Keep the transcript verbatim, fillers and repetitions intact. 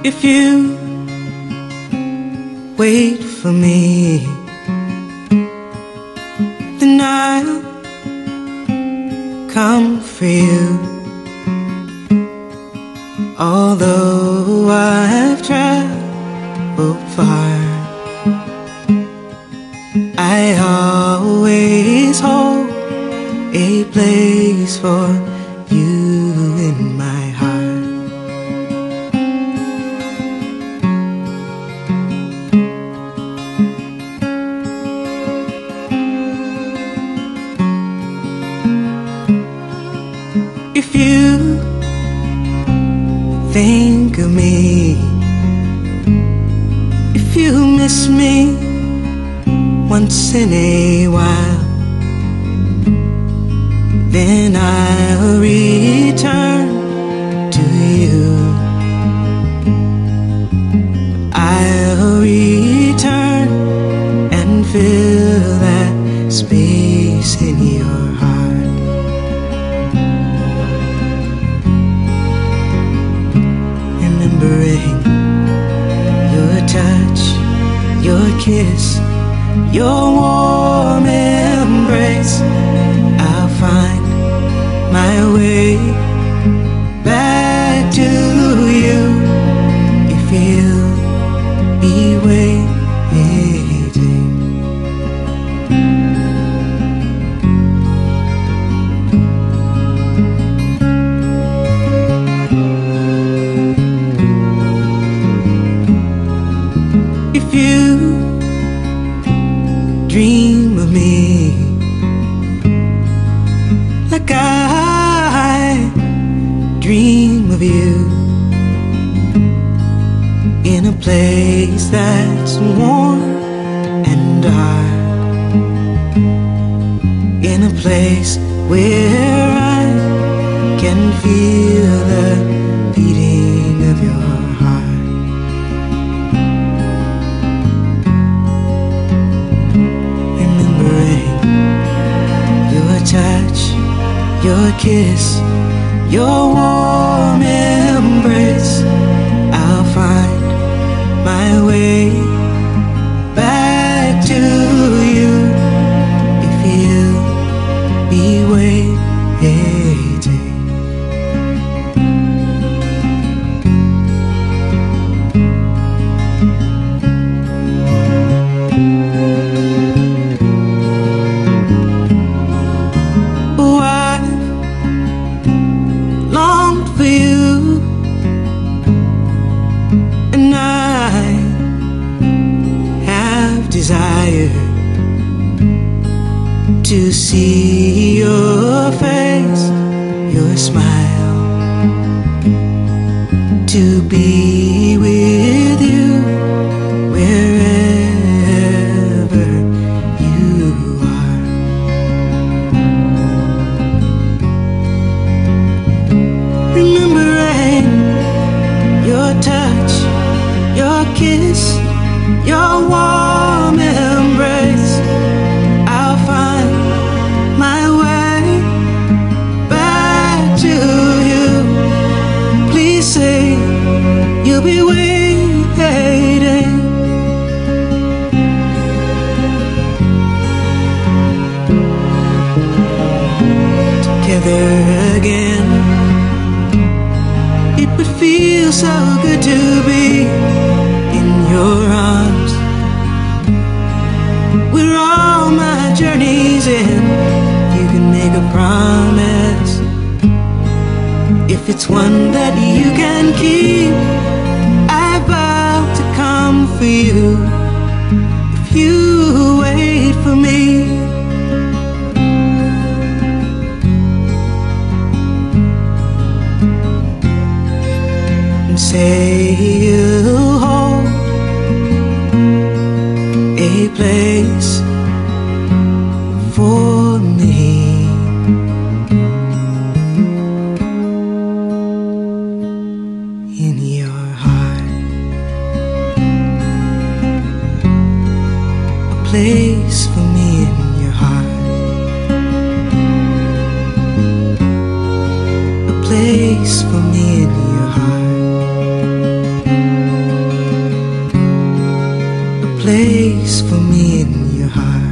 If you wait for me, then I'll come for you. Although I've traveled far, I always hold a place for you in my heart. If you think of me, if you miss me once in a while, then I'll return to you. I'll return and fill that space in your heart. Remembering your touch, your kiss, your warm embrace, I'll find my way back to you if you'll be waiting. If you dream of me like I dream of you, in a place that's warm and dark, in a place where I can feel the beating of your heart. Touch, your kiss, your warm embrace, I'll find my way back to you if you'll be waiting. For you, and I have desire to see your face, your smile, to be with you wherever you are. Remembering your touch, your kiss, your warm embrace, I'll find my way back to you. Please say you'll be waiting. Together again, it would feel so good to be in your arms, where all my journeys end. You can make a promise, if it's one that you can keep. I vow to come for you if you wait for me. Say you'll hold a place for me in your heart, a place for me in your heart, a place for me in your heart. place for me in your heart.